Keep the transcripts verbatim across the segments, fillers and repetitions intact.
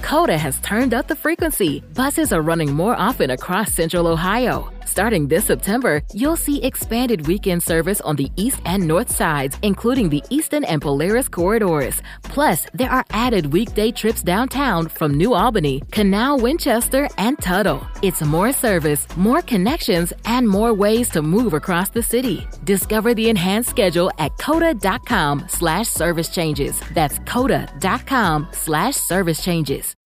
Coda has turned up the frequency. Buses are running more often across Central Ohio. Starting this September, you'll see expanded weekend service on the east and north sides, including the Eastern and Polaris corridors. Plus, there are added weekday trips downtown from New Albany, Canal, Winchester, and Tuttle. It's more service, more connections, and more ways to move across the city. Discover the enhanced schedule at coda.com slash service changes. That's coda.com slash service changes.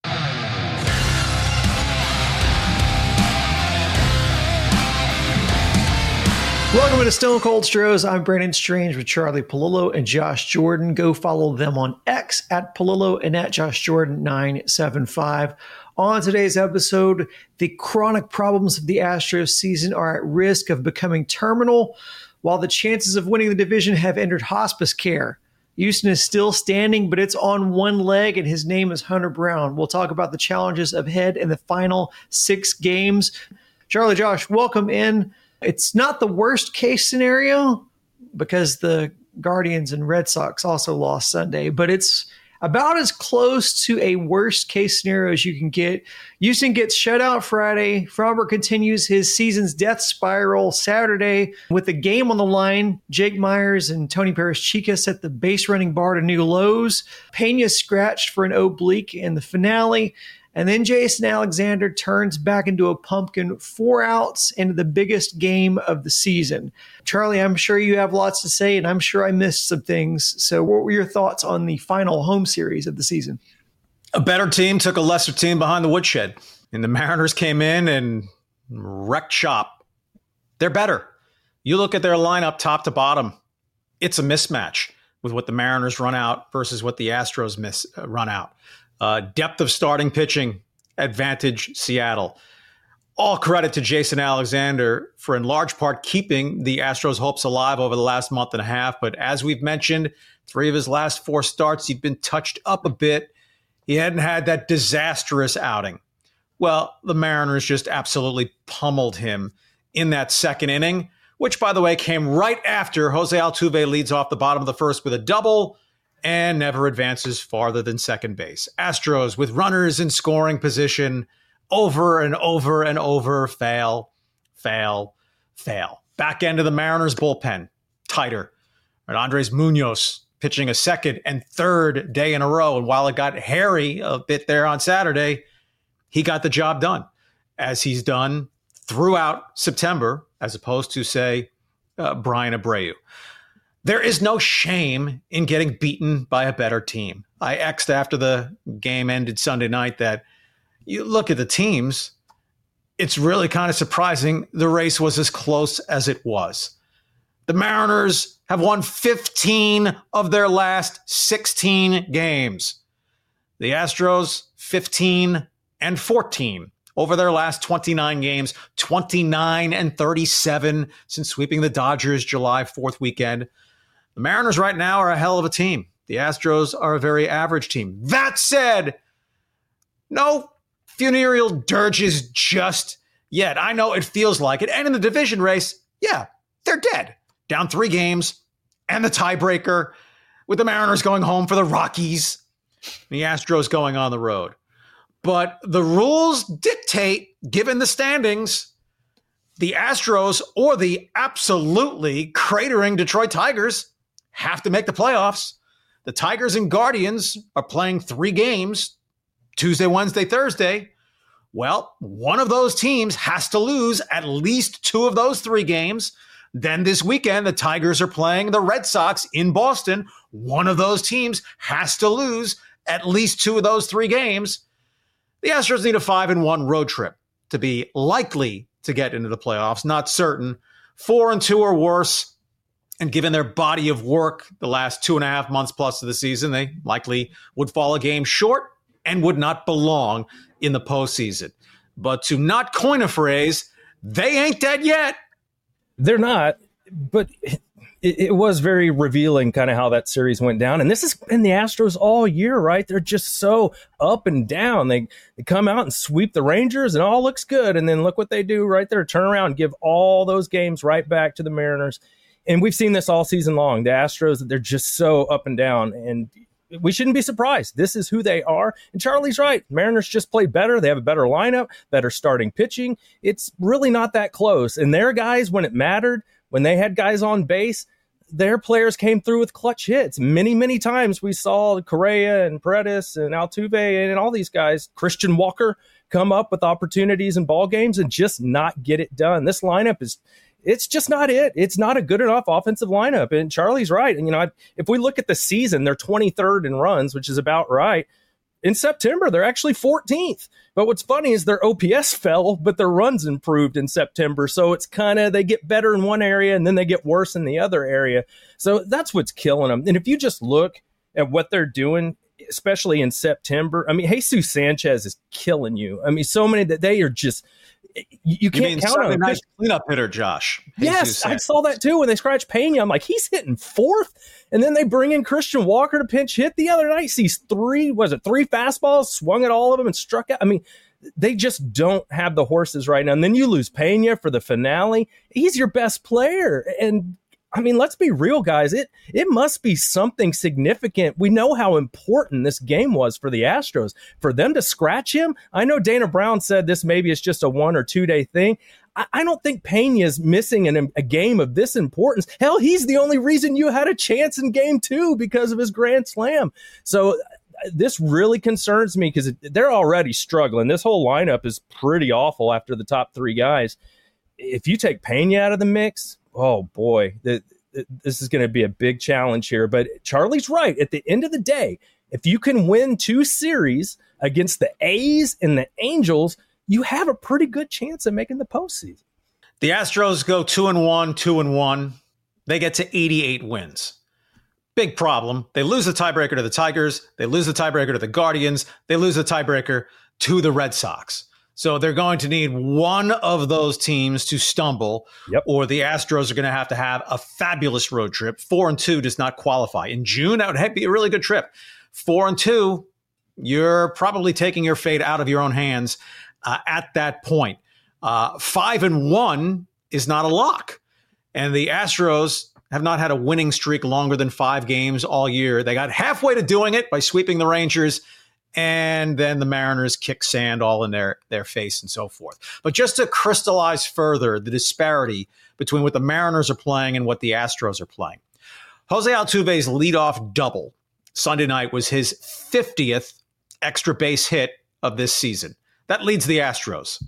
Welcome to Stone Cold Stros. I'm Brandon Strange with Charlie Palillo and Josh Jordan. Go follow them on X at Palillo and at Josh Jordan nine seven five. On today's episode, the chronic problems of the Astros season are at risk of becoming terminal, while the chances of winning the division have entered hospice care. Houston is still standing, but it's on one leg, and his name is Hunter Brown. We'll talk about the challenges ahead in the final six games. Charlie, Josh, welcome in. It's not the worst case scenario because the Guardians and Red Sox also lost Sunday, but it's about as close to a worst case scenario as you can get. Houston gets shut out Friday. Framber continues his season's death spiral Saturday with the game on the line. Jake Myers and Tony Perez-Chica set the base running bar to new lows. Pena scratched for an oblique in the finale. And then Jason Alexander turns back into a pumpkin, four outs into the biggest game of the season. Charlie, I'm sure you have lots to say, and I'm sure I missed some things. So what were your thoughts on the final home series of the season? A better team took a lesser team behind the woodshed, and the Mariners came in and wrecked shop. They're better. You look at their lineup top to bottom, it's a mismatch with what the Mariners run out versus what the Astros miss uh, run out. Uh, depth of starting pitching, advantage Seattle. All credit to Jason Alexander for in large part keeping the Astros' hopes alive over the last month and a half. But as we've mentioned, three of his last four starts, he'd been touched up a bit. He hadn't had that disastrous outing. Well, the Mariners just absolutely pummeled him in that second inning, which, by the way, came right after Jose Altuve leads off the bottom of the first with a double and never advances farther than second base. Astros with runners in scoring position over and over and over, fail, fail, fail. Back end of the Mariners bullpen, tighter. And Andres Munoz pitching a second and third day in a row. And while it got hairy a bit there on Saturday, he got the job done, as he's done throughout September, as opposed to, say, uh, Brian Abreu. There is no shame in getting beaten by a better team. I X'd after the game ended Sunday night that you look at the teams, it's really kind of surprising the race was as close as it was. The Mariners have won fifteen of their last sixteen games. The Astros, fifteen and fourteen over their last twenty-nine games, twenty-nine and thirty-seven since sweeping the Dodgers July fourth weekend. The Mariners right now are a hell of a team. The Astros are a very average team. That said, no funereal dirges just yet. I know it feels like it. And in the division race, yeah, they're dead. Down three games and the tiebreaker with the Mariners going home for the Rockies, the Astros going on the road. But the rules dictate, given the standings, the Astros or the absolutely cratering Detroit Tigers have to make the playoffs. The Tigers and Guardians are playing three games, Tuesday, Wednesday, Thursday. Well, one of those teams has to lose at least two of those three games. Then this weekend, the Tigers are playing the Red Sox in Boston. One of those teams has to lose at least two of those three games. The Astros need a five and one road trip to be likely to get into the playoffs. Not certain. Four and two or worse. And given their body of work the last two and a half months plus of the season, they likely would fall a game short and would not belong in the postseason. But to not coin a phrase, they ain't dead yet. They're not, but it, it was very revealing kind of how that series went down. And this has been the Astros all year, right? They're just so up and down. They, they come out and sweep the Rangers and all looks good. And then look what they do right there. Turn around and give all those games right back to the Mariners. And we've seen this all season long. The Astros, they're just so up and down. And we shouldn't be surprised. This is who they are. And Charlie's right. Mariners just play better. They have a better lineup, better starting pitching. It's really not that close. And their guys, when it mattered, when they had guys on base, their players came through with clutch hits. Many, many times we saw Correa and Paredes and Altuve and all these guys, Christian Walker, come up with opportunities in ball games and just not get it done. This lineup is, it's just not it. It's not a good enough offensive lineup. And Charlie's right. And, you know, if we look at the season, they're twenty-third in runs, which is about right. In September, they're actually fourteenth. But what's funny is their O P S fell, but their runs improved in September. So it's kind of, they get better in one area and then they get worse in the other area. So that's what's killing them. And if you just look at what they're doing, especially in September, I mean, Jesus Sanchez is killing you. I mean, so many that they are just, you, you can't you count on him. Nice cleanup hitter, Josh. Yes, Jesus I Sanchez. saw that too when they scratched Pena. I'm like, he's hitting fourth. And then they bring in Christian Walker to pinch hit the other night. Sees three, was it three fastballs, swung at all of them and struck out. I mean, they just don't have the horses right now. And then you lose Pena for the finale. He's your best player. And I mean, let's be real, guys. It it must be something significant. We know how important this game was for the Astros. For them to scratch him, I know Dana Brown said this maybe it's just a one or two day thing. I, I don't think Pena's missing an, a game of this importance. Hell, he's the only reason you had a chance in game two because of his grand slam. So this really concerns me because they're already struggling. This whole lineup is pretty awful after the top three guys. If you take Pena out of the mix, oh boy, the, the, this is going to be a big challenge here. But Charlie's right. At the end of the day, if you can win two series against the A's and the Angels, you have a pretty good chance of making the postseason. The Astros go two and one, two and one. They get to eighty-eight wins. Big problem. They lose the tiebreaker to the Tigers. They lose the tiebreaker to the Guardians. They lose the tiebreaker to the Red Sox. So they're going to need one of those teams to stumble, yep. or the Astros are going to have to have a fabulous road trip. Four and two does not qualify. In June, that would be a really good trip. Four and two, you're probably taking your fate out of your own hands uh, at that point. Uh, five and one is not a lock. And the Astros have not had a winning streak longer than five games all year. They got halfway to doing it by sweeping the Rangers, and then the Mariners kick sand all in their, their face and so forth. But just to crystallize further the disparity between what the Mariners are playing and what the Astros are playing, Jose Altuve's leadoff double Sunday night was his fiftieth extra base hit of this season. That leads the Astros.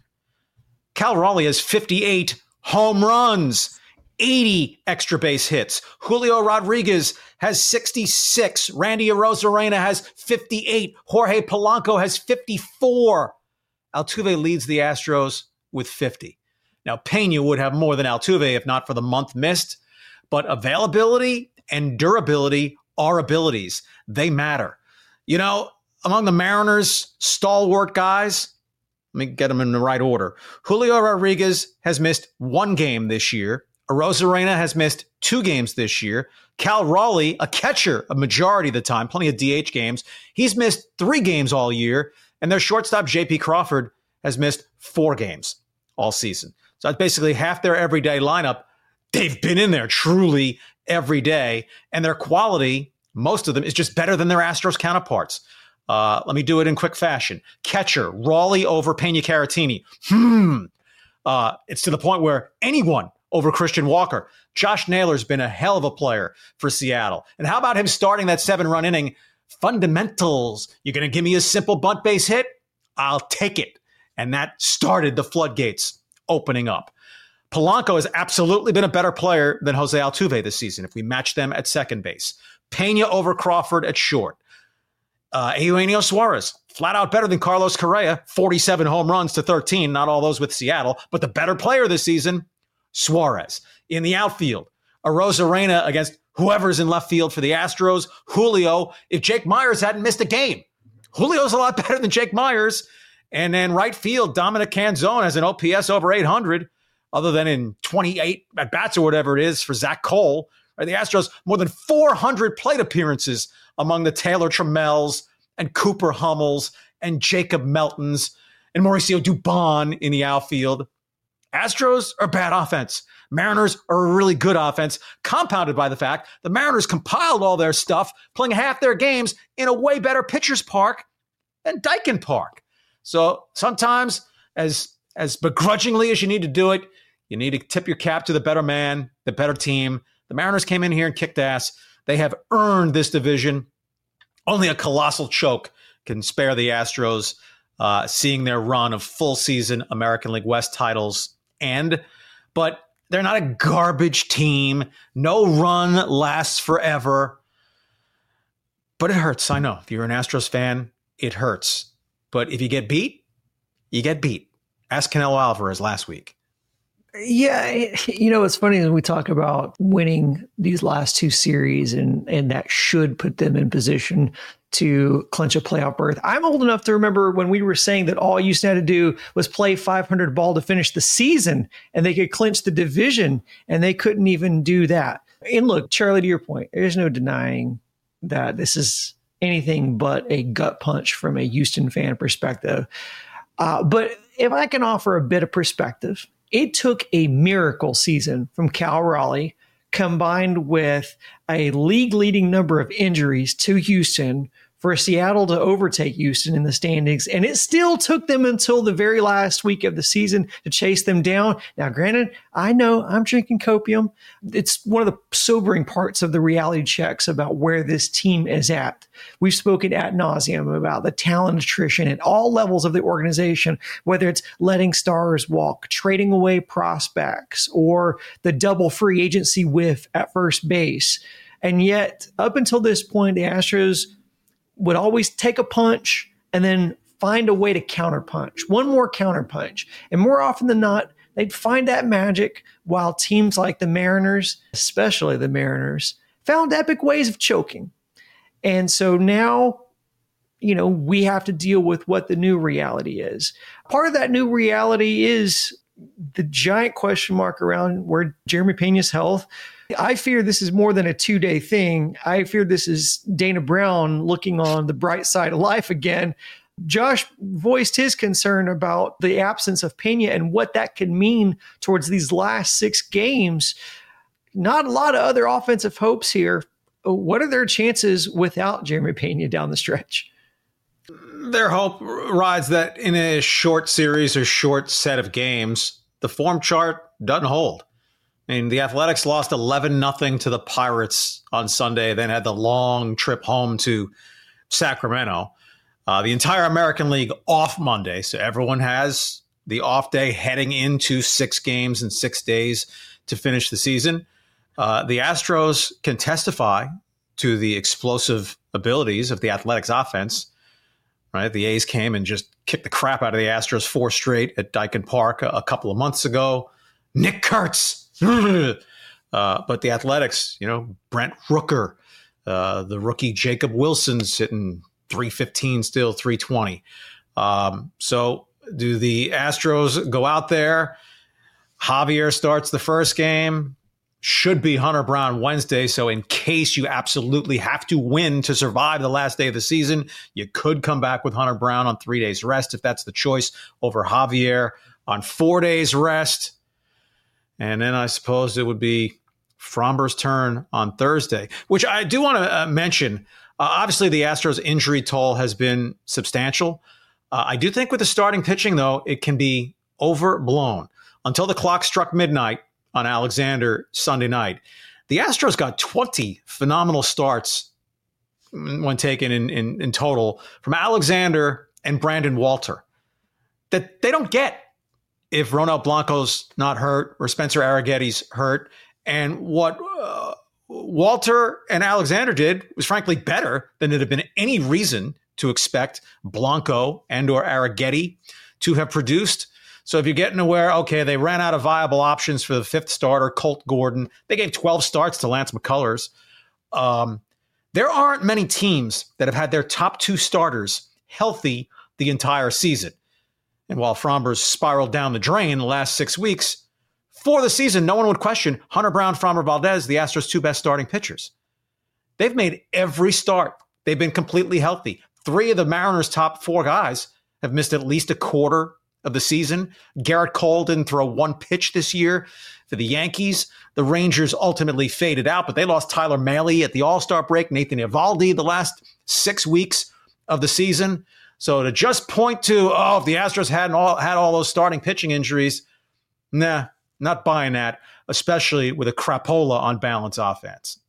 Cal Raleigh has fifty-eight home runs, eighty extra base hits. Julio Rodriguez has sixty-six. Randy Arozarena has fifty-eight. Jorge Polanco has fifty-four. Altuve leads the Astros with fifty. Now, Pena would have more than Altuve if not for the month missed, but availability and durability are abilities. They matter. You know, among the Mariners' stalwart guys, let me get them in the right order. Julio Rodriguez has missed one game this year. Arozarena has missed two games this year. Cal Raleigh, a catcher a majority of the time, plenty of D H games, he's missed three games all year. And their shortstop, J P Crawford, has missed four games all season. So that's basically half their everyday lineup. They've been in there truly every day. And their quality, most of them, is just better than their Astros counterparts. Uh, let me do it in quick fashion. Catcher, Raleigh over Pena Caratini. Hmm. Uh, it's to the point where anyone over Christian Walker. Josh Naylor's been a hell of a player for Seattle. And how about him starting that seven-run inning? Fundamentals. You're going to give me a simple bunt base hit? I'll take it. And that started the floodgates opening up. Polanco has absolutely been a better player than Jose Altuve this season if we match them at second base. Pena over Crawford at short. Uh, Eugenio Suarez, flat out better than Carlos Correa, forty-seven home runs to thirteen, not all those with Seattle, but the better player this season, Suarez. In the outfield, Arozarena against whoever's in left field for the Astros, Julio. If Jake Myers hadn't missed a game, Julio's a lot better than Jake Myers. And then right field, Dominic Canzone has an O P S over eight hundred, other than in twenty-eight at-bats or whatever it is for Zach Cole. Right, the Astros, more than four hundred plate appearances among the Taylor Trammels and Cooper Hummels and Jacob Meltons and Mauricio Dubon in the outfield. Astros are bad offense. Mariners are a really good offense, compounded by the fact the Mariners compiled all their stuff, playing half their games in a way better pitcher's park than Daikin Park. So sometimes, as as begrudgingly as you need to do it, you need to tip your cap to the better man, the better team. The Mariners came in here and kicked ass. They have earned this division. Only a colossal choke can spare the Astros uh, seeing their run of full season American League West titles end. But they're not a garbage team. No run lasts forever. But it hurts. I know. If you're an Astros fan, it hurts. But if you get beat, you get beat. Ask Canelo Alvarez last week. Yeah, you know, it's funny when we talk about winning these last two series, and and that should put them in position to clinch a playoff berth. I'm old enough to remember when we were saying that all Houston had to do was play five hundred ball to finish the season, and they could clinch the division, and they couldn't even do that. And look, Charlie, to your point, there's no denying that this is anything but a gut punch from a Houston fan perspective. Uh, but if I can offer a bit of perspective, it took a miracle season from Cal Raleigh combined with a league-leading number of injuries to Houston for Seattle to overtake Houston in the standings. And it still took them until the very last week of the season to chase them down. Now, granted, I know I'm drinking copium. It's one of the sobering parts of the reality checks about where this team is at. We've spoken ad nauseum about the talent attrition at all levels of the organization, whether it's letting stars walk, trading away prospects, or the double free agency whiff at first base. And yet, up until this point, the Astros would always take a punch and then find a way to counterpunch, one more counterpunch. And more often than not, they'd find that magic, while teams like the Mariners, especially the Mariners, found epic ways of choking. And so now, you know, we have to deal with what the new reality is. Part of that new reality is the giant question mark around where Jeremy Pena's health. I fear this is more than a two-day thing. I fear this is Dana Brown looking on the bright side of life again. Josh voiced his concern about the absence of Pena and what that could mean towards these last six games. Not a lot of other offensive hopes here. What are their chances without Jeremy Pena down the stretch? Their hope rides that in a short series or short set of games, the form chart doesn't hold. I mean, the Athletics lost eleven nothing to the Pirates on Sunday, then had the long trip home to Sacramento. Uh, the entire American League off Monday, so everyone has the off day heading into six games in six days to finish the season. Uh, the Astros can testify to the explosive abilities of the Athletics offense. Right, the A's came and just kicked the crap out of the Astros four straight at Daikin Park a, a couple of months ago. Nick Kurtz. uh, but the Athletics, you know, Brent Rooker, uh, the rookie Jacob Wilson's hitting three fifteen still, three twenty. Um, so do the Astros go out there? Javier starts the first game. Should be Hunter Brown Wednesday. So in case you absolutely have to win to survive the last day of the season, you could come back with Hunter Brown on three days rest if that's the choice over Javier on four days rest. And then I suppose it would be Framber's turn on Thursday, which I do want to uh, mention. Uh, obviously, the Astros injury toll has been substantial. Uh, I do think with the starting pitching, though, it can be overblown. Until the clock struck midnight on Alexander Sunday night, the Astros got twenty phenomenal starts when taken in, in, in total from Alexander and Brandon Walter that they don't get if Ronel Blanco's not hurt or Spencer Arrighetti's hurt. And what uh, Walter and Alexander did was frankly better than there'd have been any reason to expect Blanco and or Arrighetti to have produced. So if you're getting aware, okay, they ran out of viable options for the fifth starter, Colt Gordon. They gave twelve starts to Lance McCullers. Um, there aren't many teams that have had their top two starters healthy the entire season. And while Framber's spiraled down the drain the last six weeks, for the season, no one would question Hunter Brown, Framber Valdez, the Astros' two best starting pitchers. They've made every start. They've been completely healthy. Three of the Mariners' top four guys have missed at least a quarter of the season. Garrett Cole didn't throw one pitch this year for the Yankees. The Rangers ultimately faded out, but they lost Tyler Mahle at the All-Star break, Nathan Eovaldi the last six weeks of the season. So to just point to, oh, if the Astros hadn't all, had all those starting pitching injuries, nah, not buying that, especially with a crapola on balance offense.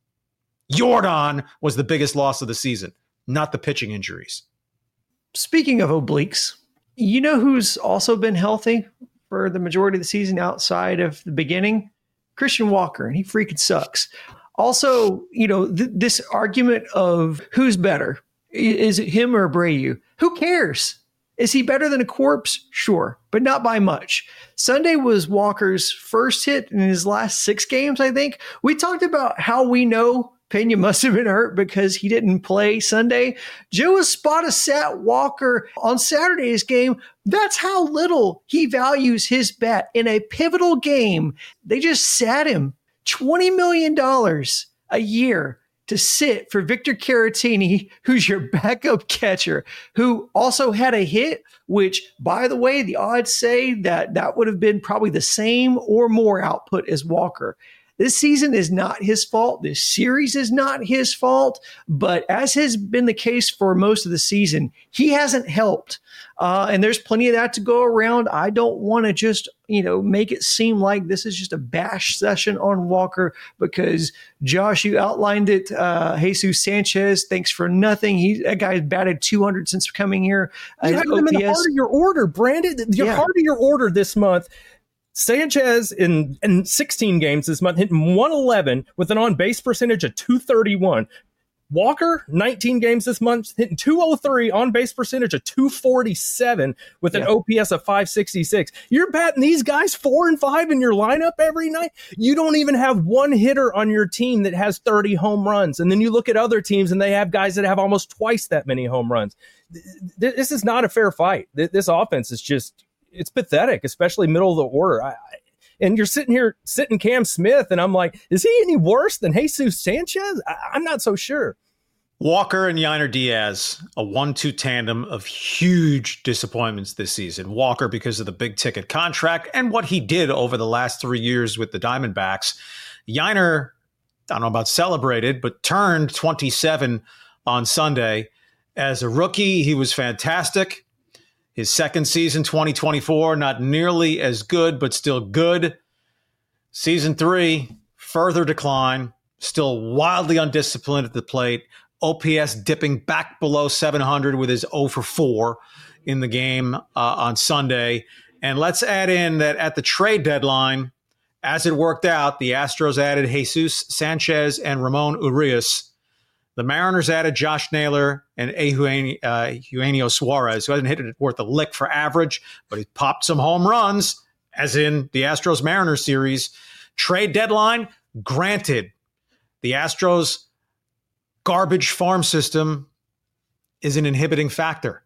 Yordan was the biggest loss of the season, not the pitching injuries. Speaking of obliques, you know who's also been healthy for the majority of the season outside of the beginning? Christian Walker, and he freaking sucks. Also, you know, th- this argument of who's better, is it him or Abreu? Who cares? Is he better than a corpse? Sure, but not by much. Sunday was Walker's first hit in his last six games, I think. We talked about how we know Pena must have been hurt because he didn't play Sunday. Joe Espada sat Walker on Saturday's game. That's how little he values his bat in a pivotal game. They just sat him twenty million dollars a year to sit for Victor Caratini, who's your backup catcher, who also had a hit, which, by the way, the odds say that that would have been probably the same or more output as Walker. This season is not his fault. This series is not his fault. But as has been the case for most of the season, he hasn't helped. Uh, and there's plenty of that to go around. I don't want to just, you know, make it seem like this is just a bash session on Walker because, Josh, you outlined it. Uh, Jesus Sanchez, thanks for nothing. He That guy's batted two hundred since coming here. You have them in the heart of your order, Brandon. Your yeah. heart of your order this month. Sanchez in, in sixteen games this month hitting one eleven with an on-base percentage of two thirty-one. Walker, nineteen games this month, hitting two oh three, on-base percentage of two forty-seven with an yeah. O P S of five sixty-six. You're batting these guys four and five in your lineup every night. You don't even have one hitter on your team that has thirty home runs. And then you look at other teams and they have guys that have almost twice that many home runs. This is not a fair fight. This offense is just... it's pathetic, especially middle of the order. I, I, and you're sitting here, sitting Cam Smith, and I'm like, is he any worse than Jesus Sanchez? I, I'm not so sure. Walker and Yainer Diaz, a one two tandem of huge disappointments this season. Walker because of the big ticket contract and what he did over the last three years with the Diamondbacks. Yainer, I don't know about celebrated, but turned twenty-seven on Sunday. As a rookie, he was fantastic. His second season, twenty twenty-four, not nearly as good, but still good. Season three, further decline, still wildly undisciplined at the plate. O P S dipping back below seven hundred with his oh for four in the game uh, on Sunday. And let's add in that at the trade deadline, as it worked out, the Astros added Jesus Sanchez and Ramon Urias. The Mariners added Josh Naylor and Eugenio, uh, Eugenio Suarez, who hasn't hit it worth a lick for average, but he popped some home runs, as in the Astros-Mariners series. Trade deadline, granted, the Astros' garbage farm system is an inhibiting factor.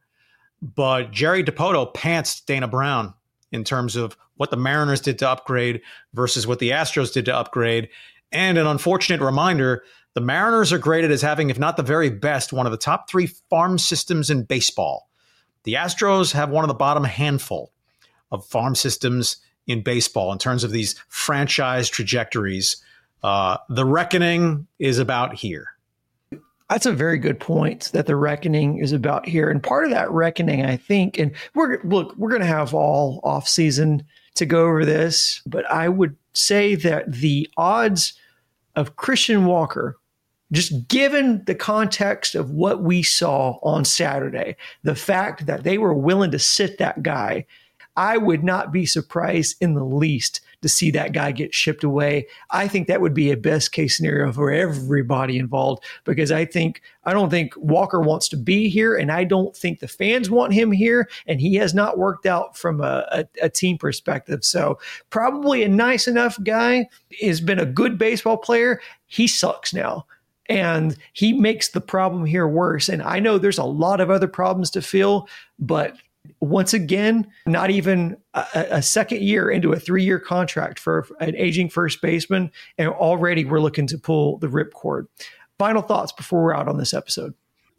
But Jerry DiPoto pantsed Dana Brown in terms of what the Mariners did to upgrade versus what the Astros did to upgrade. And an unfortunate reminder, the Mariners are graded as having, if not the very best, one of the top three farm systems in baseball. The Astros have one of the bottom handful of farm systems in baseball in terms of these franchise trajectories. Uh, the reckoning is about here. That's a very good point, that the reckoning is about here. And part of that reckoning, I think, and we're look, we're going to have all off season to go over this, but I would say that the odds of Christian Walker, just given the context of what we saw on Saturday, the fact that they were willing to sit that guy, I would not be surprised in the least to see that guy get shipped away. I think that would be a best case scenario for everybody involved, because I think, I don't think Walker wants to be here, and I don't think the fans want him here, and he has not worked out from a, a, a team perspective. So probably a nice enough guy, has been a good baseball player. He sucks now. And he makes the problem here worse. And I know there's a lot of other problems to fill, but once again, not even a, a second year into a three-year contract for an aging first baseman, and already we're looking to pull the ripcord. Final thoughts before we're out on this episode.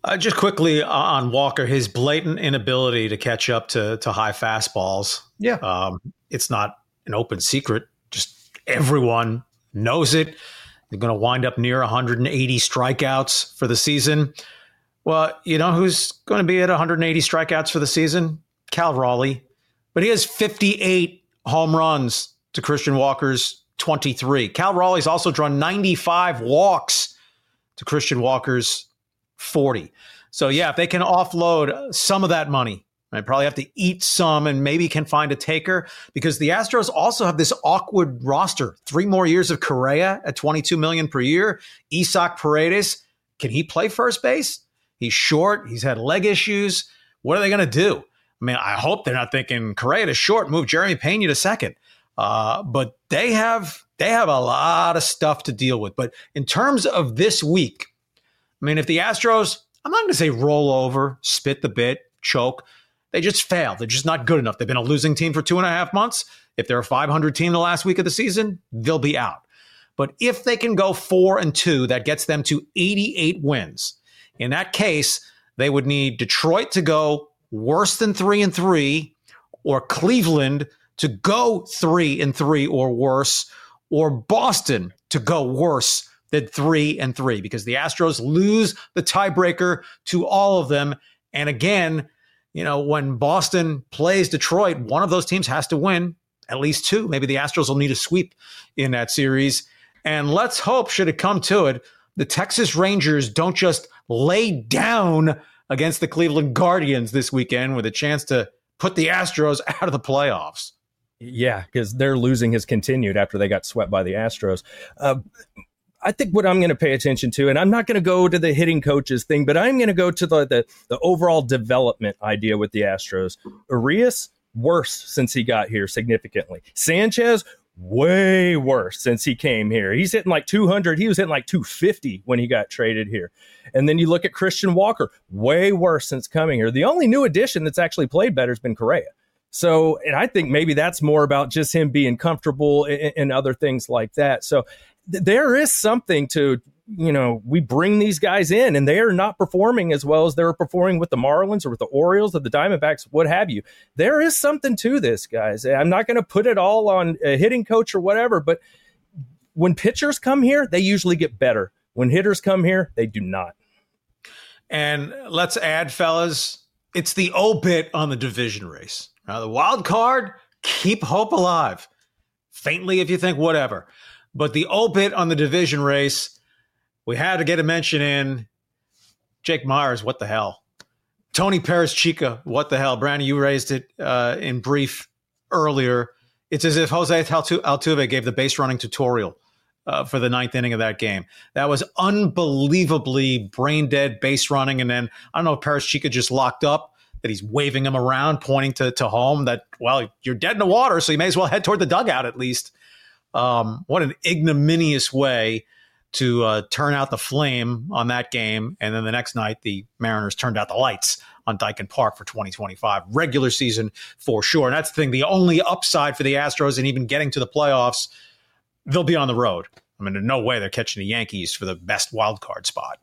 Uh, just quickly on Walker, his blatant inability to catch up to to high fastballs. Yeah, um, it's not an open secret. Just everyone knows it. They're going to wind up near one hundred eighty strikeouts for the season. Well, you know who's going to be at one hundred eighty strikeouts for the season? Cal Raleigh. But he has fifty-eight home runs to Christian Walker's twenty-three. Cal Raleigh's also drawn ninety-five walks to Christian Walker's forty. So, yeah, if they can offload some of that money, I probably have to eat some and maybe can find a taker, because the Astros also have this awkward roster. Three more years of Correa at twenty-two million dollars per year. Isaac Paredes, can he play first base? He's short. He's had leg issues. What are they going to do? I mean, I hope they're not thinking Correa to short, move Jeremy Pena to second. Uh, but they have they have a lot of stuff to deal with. But in terms of this week, I mean, if the Astros, I'm not going to say roll over, spit the bit, choke. They just failed. They're just not good enough. They've been a losing team for two and a half months. If they're a five hundred team the last week of the season, they'll be out. But if they can go four and two, that gets them to eighty-eight wins. In that case, they would need Detroit to go worse than three and three, or Cleveland to go three and three or worse, or Boston to go worse than three and three, because the Astros lose the tiebreaker to all of them. And again, you know, when Boston plays Detroit, one of those teams has to win, at least two. Maybe the Astros will need a sweep in that series. And let's hope, should it come to it, the Texas Rangers don't just lay down against the Cleveland Guardians this weekend with a chance to put the Astros out of the playoffs. Yeah, because their losing has continued after they got swept by the Astros. Uh, I think what I'm going to pay attention to, and I'm not going to go to the hitting coaches thing, but I'm going to go to the, the the overall development idea with the Astros. Urias, worse since he got here significantly. Sanchez, way worse since he came here. He's hitting like two hundred. He was hitting like two fifty when he got traded here. And then you look at Christian Walker, way worse since coming here. The only new addition that's actually played better has been Correa. So, and I think maybe that's more about just him being comfortable and, and other things like that. So th- there is something to, you know, we bring these guys in and they are not performing as well as they were performing with the Marlins or with the Orioles or the Diamondbacks, what have you. There is something to this, guys. I'm not going to put it all on a hitting coach or whatever, but when pitchers come here, they usually get better. When hitters come here, they do not. And let's add, fellas, it's the obit on the division race. Now, the wild card, keep hope alive. Faintly, if you think whatever. But the obit on the division race, we had to get a mention in. Jake Myers, what the hell? Tony Perez-Chica, what the hell? Brandon, you raised it uh, in brief earlier. It's as if Jose Altuve gave the base running tutorial uh, for the ninth inning of that game. That was unbelievably brain dead base running. And then I don't know if Perez-Chica just locked up, that he's waving him around, pointing to, to home, that, well, you're dead in the water, so you may as well head toward the dugout at least. Um, what an ignominious way to uh, turn out the flame on that game. And then the next night, the Mariners turned out the lights on Daikin Park for twenty twenty-five. Regular season for sure. And that's the thing, the only upside for the Astros and even getting to the playoffs, they'll be on the road. I mean, there's no way they're catching the Yankees for the best wild card spot.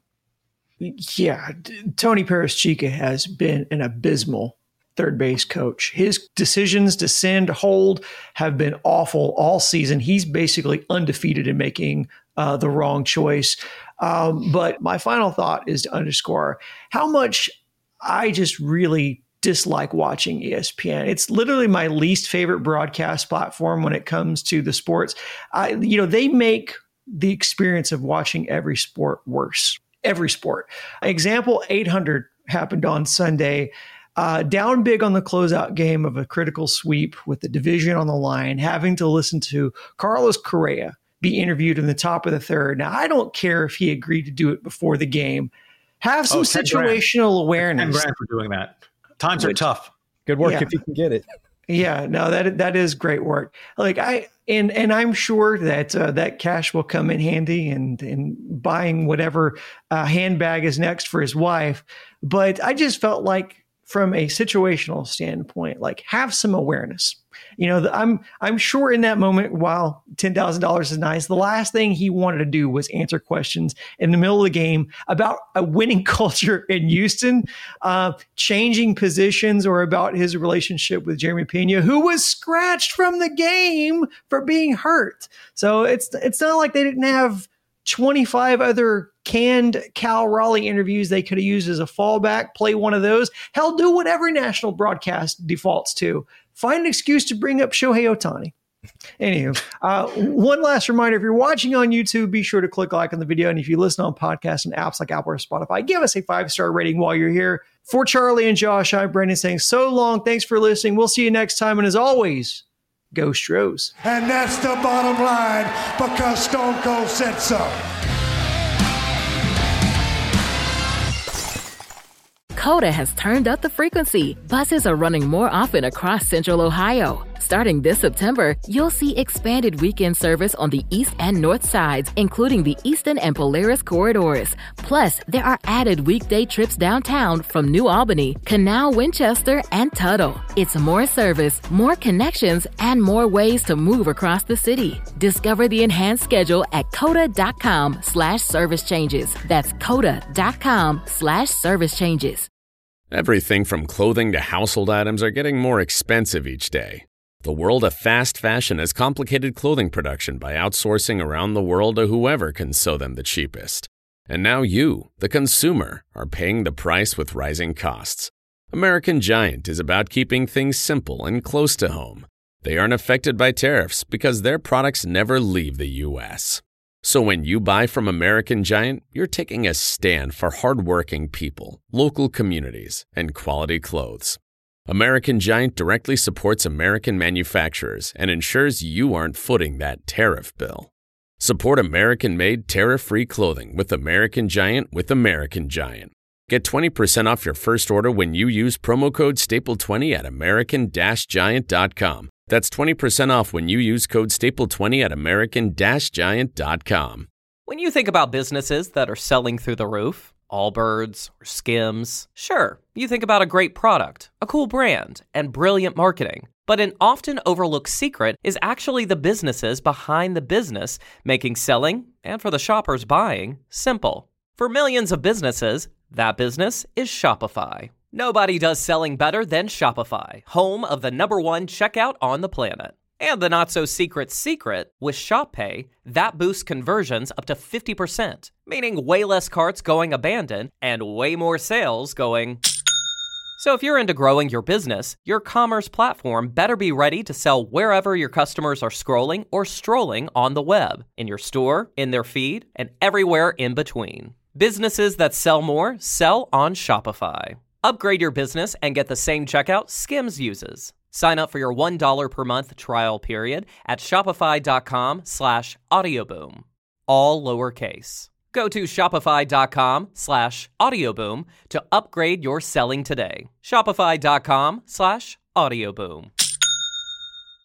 Yeah, Tony Perez-Chica has been an abysmal third base coach. His decisions to send, hold have been awful all season. He's basically undefeated in making uh, the wrong choice. Um, but my final thought is to underscore how much I just really dislike watching E S P N. It's literally my least favorite broadcast platform when it comes to the sports. I, you know, they make the experience of watching every sport worse. Every sport. Example eight hundred happened on Sunday. Uh, down big on the closeout game of a critical sweep with the division on the line, having to listen to Carlos Correa be interviewed in the top of the third. Now, I don't care if he agreed to do it before the game. Have some oh, situational awareness. ten grand for doing that. Times Which, are tough. Good work yeah. if you can get it. Yeah, no, that that is great work. Like I and and I'm sure that uh, that cash will come in handy and in buying whatever uh, handbag is next for his wife. But I just felt like from a situational standpoint, like have some awareness. You know, the, I'm I'm sure in that moment, while ten thousand dollars is nice, the last thing he wanted to do was answer questions in the middle of the game about a winning culture in Houston, uh, changing positions, or about his relationship with Jeremy Pena, who was scratched from the game for being hurt. So it's it's not like they didn't have twenty-five other canned Cal Raleigh interviews they could have used as a fallback. Play one of those. Hell, do what every national broadcast defaults to. Find an excuse to bring up Shohei Ohtani. Anywho, uh, one last reminder, if you're watching on YouTube, be sure to click like on the video. And if you listen on podcasts and apps like Apple or Spotify, give us a five-star rating while you're here. For Charlie and Josh, I'm Brandon saying so long. Thanks for listening. We'll see you next time. And as always, go Stros. And that's the bottom line, because Stone Cold said so. Coda has turned up the frequency. Buses are running more often across Central Ohio. Starting this September, you'll see expanded weekend service on the east and north sides, including the Eastern and Polaris corridors. Plus, there are added weekday trips downtown from New Albany, Canal, Winchester, and Tuttle. It's more service, more connections, and more ways to move across the city. Discover the enhanced schedule at coda.com slash service changes. That's coda.com slash service changes. Everything from clothing to household items are getting more expensive each day. The world of fast fashion has complicated clothing production by outsourcing around the world to whoever can sew them the cheapest. And now you, the consumer, are paying the price with rising costs. American Giant is about keeping things simple and close to home. They aren't affected by tariffs because their products never leave the U S. So when you buy from American Giant, you're taking a stand for hardworking people, local communities, and quality clothes. American Giant directly supports American manufacturers and ensures you aren't footing that tariff bill. Support American-made, tariff-free clothing with American Giant with American Giant. Get twenty percent off your first order when you use promo code staple twenty at american dash giant dot com. That's twenty percent off when you use code staple twenty at american dash giant dot com. When you think about businesses that are selling through the roof, Allbirds or Skims, sure, you think about a great product, a cool brand, and brilliant marketing. But an often overlooked secret is actually the businesses behind the business, making selling, and for the shoppers buying, simple. For millions of businesses, that business is Shopify. Nobody does selling better than Shopify, home of the number one checkout on the planet. And the not-so-secret secret, with ShopPay, that boosts conversions up to fifty percent, meaning way less carts going abandoned and way more sales going... So if you're into growing your business, your commerce platform better be ready to sell wherever your customers are scrolling or strolling on the web, in your store, in their feed, and everywhere in between. Businesses that sell more sell on Shopify. Upgrade your business and get the same checkout Skims uses. Sign up for your one dollar per month trial period at shopify.com slash audioboom. All lowercase. Go to shopify.com slash audioboom to upgrade your selling today. Shopify.com slash audioboom.